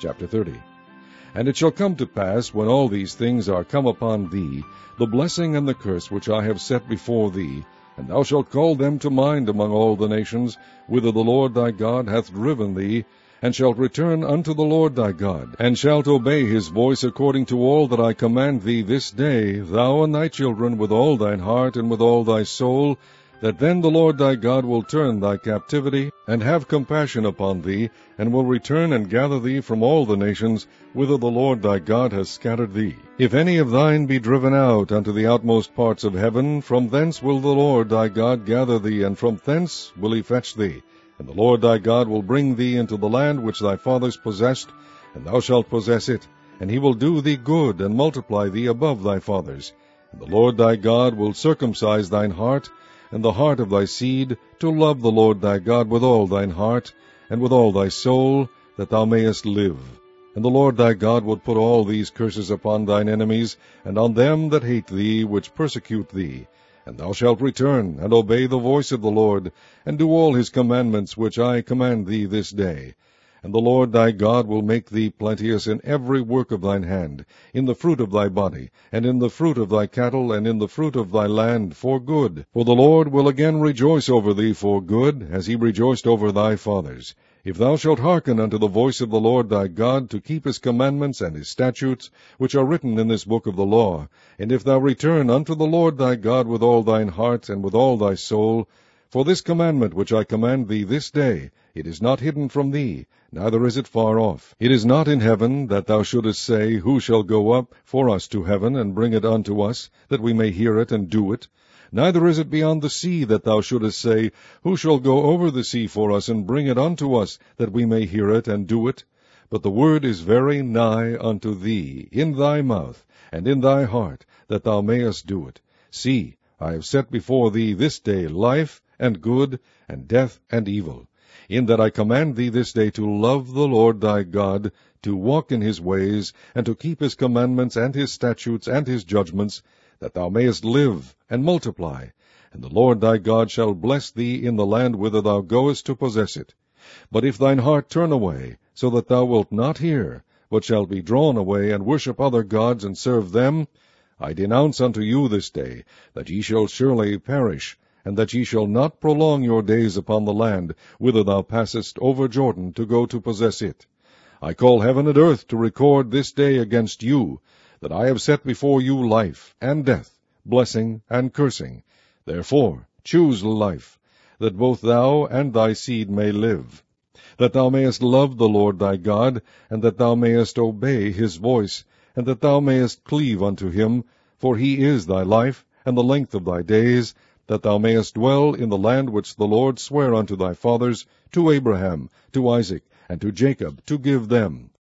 Chapter 30. And it shall come to pass, when all these things are come upon thee, the blessing and the curse which I have set before thee, and thou shalt call them to mind among all the nations, whither the Lord thy God hath driven thee, and shalt return unto the Lord thy God, and shalt obey his voice according to all that I command thee this day, thou and thy children, with all thine heart and with all thy soul, that then the Lord thy God will turn thy captivity, and have compassion upon thee, and will return and gather thee from all the nations, whither the Lord thy God hath scattered thee. If any of thine be driven out unto the outmost parts of heaven, from thence will the Lord thy God gather thee, and from thence will he fetch thee. And the Lord thy God will bring thee into the land which thy fathers possessed, and thou shalt possess it, and he will do thee good, and multiply thee above thy fathers. And the Lord thy God will circumcise thine heart, and the heart of thy seed, to love the Lord thy God with all thine heart, and with all thy soul, that thou mayest live. And the Lord thy God will put all these curses upon thine enemies, and on them that hate thee, which persecute thee. And thou shalt return, and obey the voice of the Lord, and do all his commandments which I command thee this day. And the Lord thy God will make thee plenteous in every work of thine hand, in the fruit of thy body, and in the fruit of thy cattle, and in the fruit of thy land, for good. For the Lord will again rejoice over thee for good, as he rejoiced over thy fathers. If thou shalt hearken unto the voice of the Lord thy God, to keep his commandments and his statutes, which are written in this book of the law, and if thou return unto the Lord thy God with all thine heart and with all thy soul, for this commandment which I command thee this day, it is not hidden from thee, neither is it far off. It is not in heaven, that thou shouldest say, Who shall go up for us to heaven, and bring it unto us, that we may hear it and do it? Neither is it beyond the sea, that thou shouldest say, Who shall go over the sea for us, and bring it unto us, that we may hear it and do it? But the word is very nigh unto thee, in thy mouth, and in thy heart, that thou mayest do it. See, I have set before thee this day life, and good, and death, and evil, in that I command thee this day to love the Lord thy God, to walk in his ways, and to keep his commandments, and his statutes, and his judgments, that thou mayest live, and multiply. And the Lord thy God shall bless thee in the land whither thou goest to possess it. But if thine heart turn away, so that thou wilt not hear, but shalt be drawn away, and worship other gods, and serve them, I denounce unto you this day, that ye shall surely perish, and that ye shall not prolong your days upon the land, whither thou passest over Jordan to go to possess it. I call heaven and earth to record this day against you, that I have set before you life and death, blessing and cursing. Therefore choose life, that both thou and thy seed may live, that thou mayest love the Lord thy God, and that thou mayest obey his voice, and that thou mayest cleave unto him, for he is thy life, and the length of thy days, that thou mayest dwell in the land which the Lord sware unto thy fathers, to Abraham, to Isaac, and to Jacob, to give them.